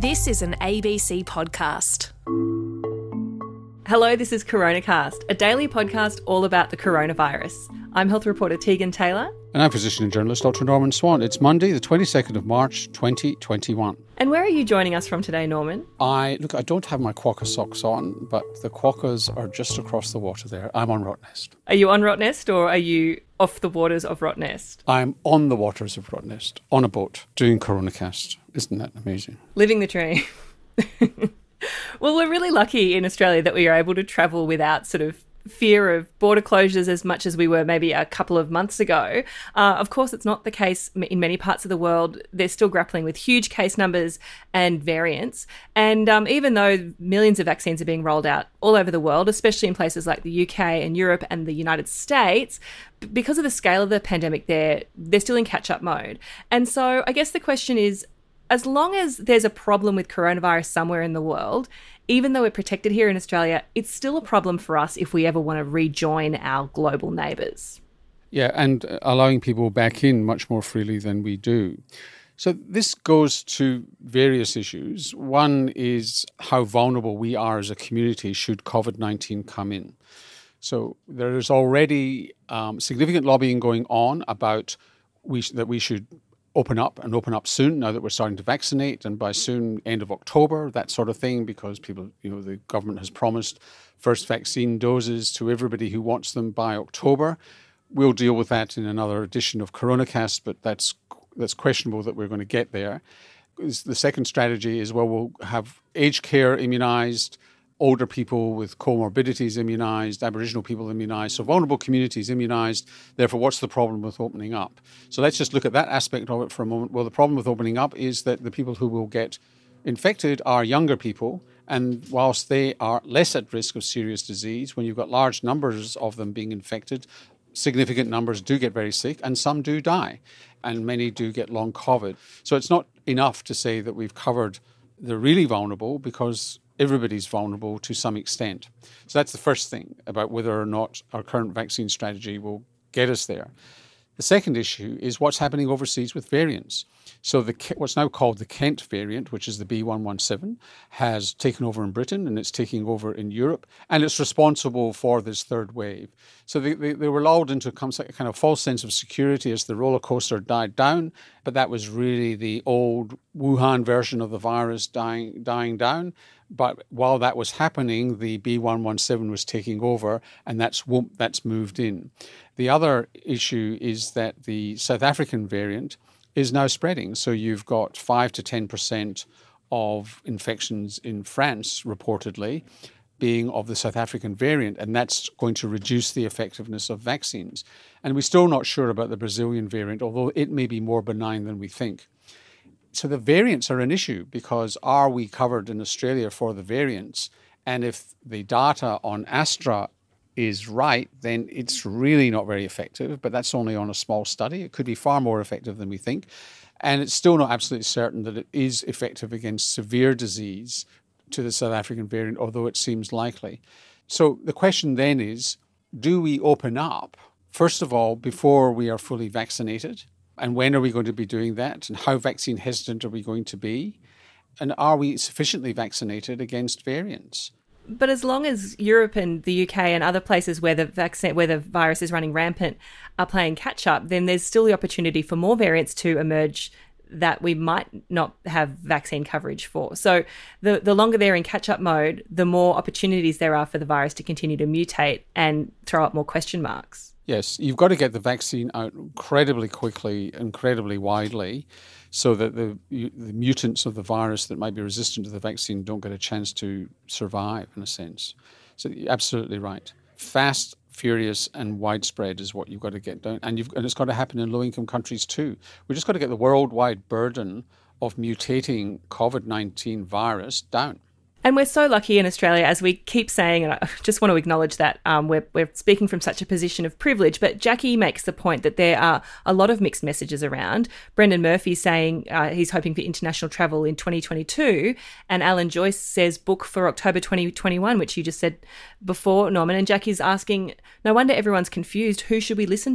This is an ABC podcast. Hello, this is CoronaCast, a daily podcast all about the coronavirus. I'm health reporter Tegan Taylor. And I'm physician and journalist Dr. Norman Swan. It's Monday, the 22nd of March, 2021. And where are you joining us from today, Norman? I don't have my quokka socks on, but the quokkas are just across the water there. I'm on Rottnest. Are you on Rottnest or are you off the waters of Rottnest? I'm on the waters of Rottnest, on a boat, doing CoronaCast. Isn't that amazing? Living the dream. Well, we're really lucky in Australia that we are able to travel without sort of fear of border closures as much as we were maybe a couple of months ago. Of course, it's not the case in many parts of the world. They're still grappling with huge case numbers and variants. And even though millions of vaccines are being rolled out all over the world, especially in places like the UK and Europe and the United States, because of the scale of the pandemic, they're still in catch-up mode. And so I guess the question is, as long as there's a problem with coronavirus somewhere in the world, even though we're protected here in Australia, it's still a problem for us if we ever want to rejoin our global neighbours. Yeah, and allowing people back in much more freely than we do. So this goes to various issues. One is how vulnerable we are as a community should COVID-19 come in. So there is already significant lobbying going on about that we should open up soon, now that we're starting to vaccinate, and by soon, end of October, that sort of thing, because people, the government has promised first vaccine doses to everybody who wants them by October. We'll deal with that in another edition of CoronaCast, but that's questionable that we're going to get there. The second strategy is, we'll have aged care immunised, older people with comorbidities immunised, Aboriginal people immunised, so vulnerable communities immunised. Therefore, what's the problem with opening up? So let's just look at that aspect of it for a moment. Well, the problem with opening up is that the people who will get infected are younger people, and whilst they are less at risk of serious disease, when you've got large numbers of them being infected, significant numbers do get very sick, and some do die, and many do get long COVID. So it's not enough to say that we've covered the really vulnerable, because everybody's vulnerable to some extent. So that's the first thing about whether or not our current vaccine strategy will get us there. The second issue is what's happening overseas with variants. So what's now called the Kent variant, which is the B117, has taken over in Britain, and it's taking over in Europe, and it's responsible for this third wave. So they were lulled into a kind of false sense of security as the roller coaster died down, but that was really the old Wuhan version of the virus dying down. But while that was happening, the B117 was taking over, and that's moved in. The other issue is that the South African variant is now spreading. So you've got 5 to 10% of infections in France, reportedly, being of the South African variant, and that's going to reduce the effectiveness of vaccines. And we're still not sure about the Brazilian variant, although it may be more benign than we think. So the variants are an issue, because are we covered in Australia for the variants? And if the data on Astra is right, then it's really not very effective, but that's only on a small study. It could be far more effective than we think. And it's still not absolutely certain that it is effective against severe disease to the South African variant, although it seems likely. So the question then is, do we open up, first of all, before we are fully vaccinated? And when are we going to be doing that? And how vaccine hesitant are we going to be? And are we sufficiently vaccinated against variants? But as long as Europe and the UK and other places where the virus is running rampant are playing catch up, then there's still the opportunity for more variants to emerge that we might not have vaccine coverage for. So the longer they're in catch up mode, the more opportunities there are for the virus to continue to mutate and throw up more question marks. Yes, you've got to get the vaccine out incredibly quickly, incredibly widely, so that the mutants of the virus that might be resistant to the vaccine don't get a chance to survive, in a sense. So you're absolutely right. Fast, furious, and widespread is what you've got to get done. And it's got to happen in low-income countries too. We've just got to get the worldwide burden of mutating COVID-19 virus down. And we're so lucky in Australia, as we keep saying, and I just want to acknowledge that we're speaking from such a position of privilege, but Jackie makes the point that there are a lot of mixed messages around. Brendan Murphy saying he's hoping for international travel in 2022, and Alan Joyce says book for October 2021, which you just said before, Norman, and Jackie's asking, no wonder everyone's confused, who should we listen to?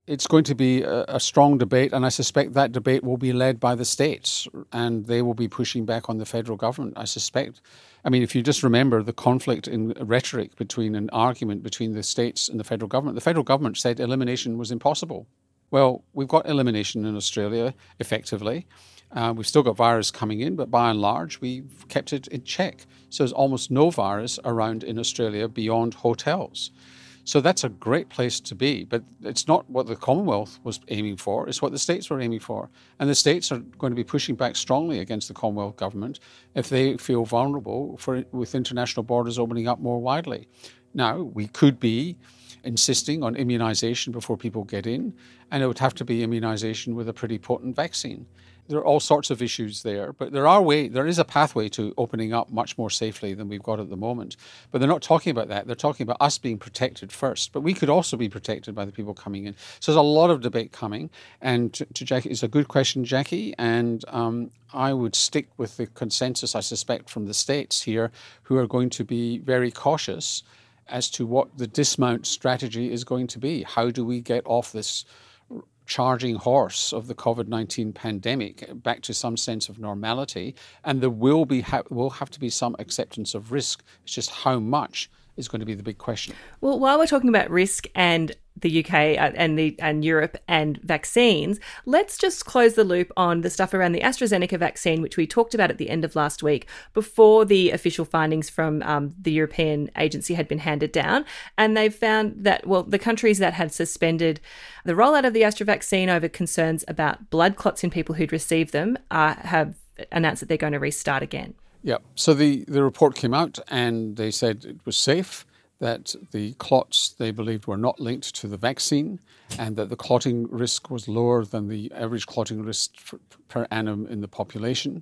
it's going to be a strong debate, and I suspect that debate will be led by the states, and they will be pushing back on the federal government, I suspect. I mean, if you just remember the conflict in rhetoric between an argument between the states and the federal government said elimination was impossible. Well, we've got elimination in Australia, effectively. We've still got virus coming in, but by and large, we've kept it in check. So there's almost no virus around in Australia beyond hotels. So that's a great place to be, but it's not what the Commonwealth was aiming for, it's what the states were aiming for. And the states are going to be pushing back strongly against the Commonwealth government if they feel vulnerable with international borders opening up more widely. Now, we could be insisting on immunisation before people get in, and it would have to be immunisation with a pretty potent vaccine. There are all sorts of issues there, but there is a pathway to opening up much more safely than we've got at the moment. But they're not talking about that. They're talking about us being protected first. But we could also be protected by the people coming in. So there's a lot of debate coming. And to Jackie, it's a good question, Jackie. And I would stick with the consensus, I suspect, from the states here, who are going to be very cautious as to what the dismount strategy is going to be. How do we get off this charging horse of the COVID-19 pandemic back to some sense of normality? And there will have to be some acceptance of risk. It's just how much is going to be the big question. Well, while we're talking about risk and the UK and Europe and vaccines, let's just close the loop on the stuff around the AstraZeneca vaccine, which we talked about at the end of last week, before the official findings from the European agency had been handed down. And they've found that, well, the countries that had suspended the rollout of the Astra vaccine over concerns about blood clots in people who'd received them have announced that they're going to restart again. Yeah. So the report came out and they said it was safe, that the clots they believed were not linked to the vaccine, and that the clotting risk was lower than the average clotting risk per annum in the population.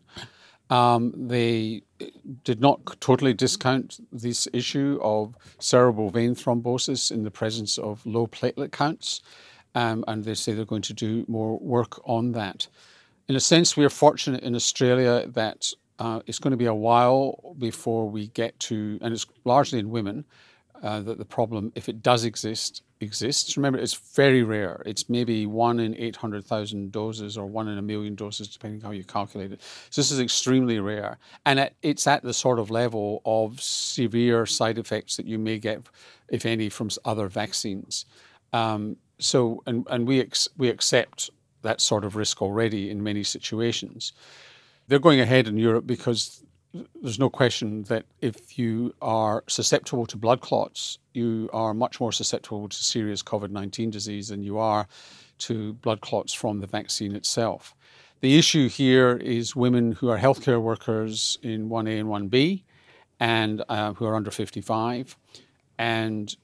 They did not totally discount this issue of cerebral vein thrombosis in the presence of low platelet counts, and they say they're going to do more work on that. In a sense, we are fortunate in Australia that it's going to be a while before we get to, and it's largely in women, that the problem, if it does exist, exists. Remember, it's very rare. It's maybe 1 in 800,000 doses or 1 in a million doses, depending how you calculate it. So this is extremely rare. And it's at the sort of level of severe side effects that you may get, if any, from other vaccines. So we accept that sort of risk already in many situations. They're going ahead in Europe because there's no question that if you are susceptible to blood clots, you are much more susceptible to serious COVID-19 disease than you are to blood clots from the vaccine itself. The issue here is women who are healthcare workers in 1A and 1B and who are under 55. And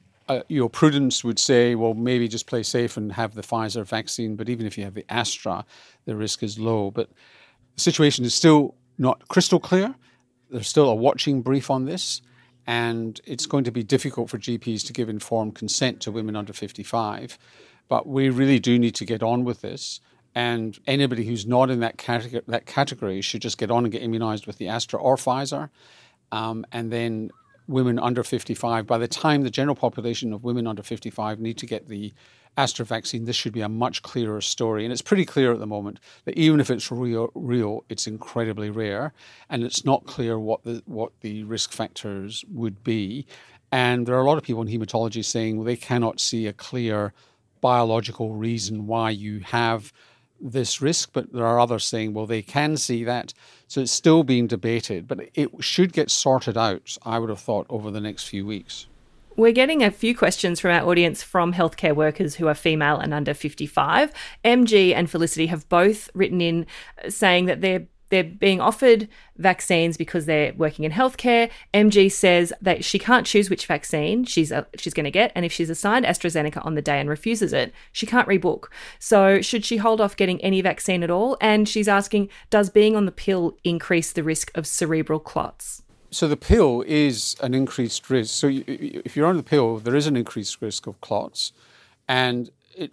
prudence would say, well, maybe just play safe and have the Pfizer vaccine. But even if you have the Astra, the risk is low. But the situation is still not crystal clear. There's still a watching brief on this, and it's going to be difficult for GPs to give informed consent to women under 55. But we really do need to get on with this, and anybody who's not in that category should just get on and get immunised with the Astra or Pfizer, and then women under 55. By the time the general population of women under 55 need to get the Astra vaccine, this should be a much clearer story. And it's pretty clear at the moment that even if it's real, it's incredibly rare. And it's not clear what the risk factors would be. And there are a lot of people in haematology saying, well, they cannot see a clear biological reason why you have this risk. But there are others saying, well, they can see that. So it's still being debated. But it should get sorted out, I would have thought, over the next few weeks. We're getting a few questions from our audience from healthcare workers who are female and under 55. MG and Felicity have both written in saying that they're being offered vaccines because they're working in healthcare. MG says that she can't choose which vaccine she's going to get, and if she's assigned AstraZeneca on the day and refuses it, she can't rebook. So should she hold off getting any vaccine at all? And she's asking, does being on the pill increase the risk of cerebral clots? So the pill is an increased risk. So if you're on the pill, there is an increased risk of clots, and it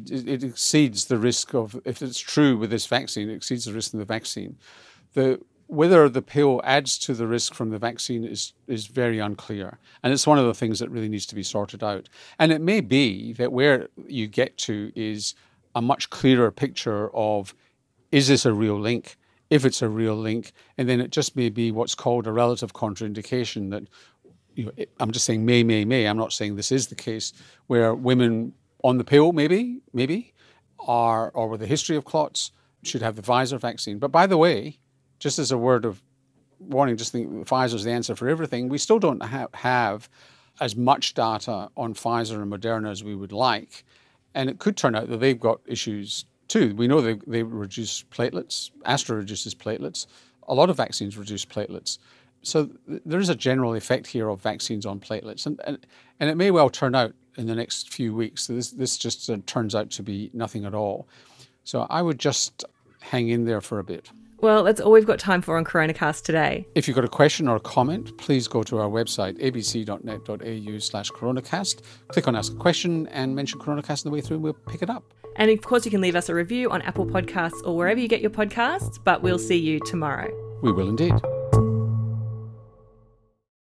exceeds the risk of, if it's true with this vaccine, it exceeds the risk of the vaccine. whether the pill adds to the risk from the vaccine is very unclear. And it's one of the things that really needs to be sorted out. And it may be that where you get to is a much clearer picture of, is this a real link? If it's a real link, and then it just may be what's called a relative contraindication that, I'm just saying may. I'm not saying this is the case, where women on the pill maybe, or with a history of clots should have the Pfizer vaccine. But by the way, just as a word of warning, just think Pfizer's the answer for everything. We still don't have as much data on Pfizer and Moderna as we would like. And it could turn out that they've got issues too. We know they reduce platelets. Astra reduces platelets. A lot of vaccines reduce platelets. So there is a general effect here of vaccines on platelets. And it may well turn out in the next few weeks that this just turns out to be nothing at all. So I would just hang in there for a bit. Well, that's all we've got time for on Coronacast today. If you've got a question or a comment, please go to our website, abc.net.au/coronacast. Click on Ask a Question and mention Coronacast on the way through and we'll pick it up. And of course, you can leave us a review on Apple Podcasts or wherever you get your podcasts, but we'll see you tomorrow. We will indeed.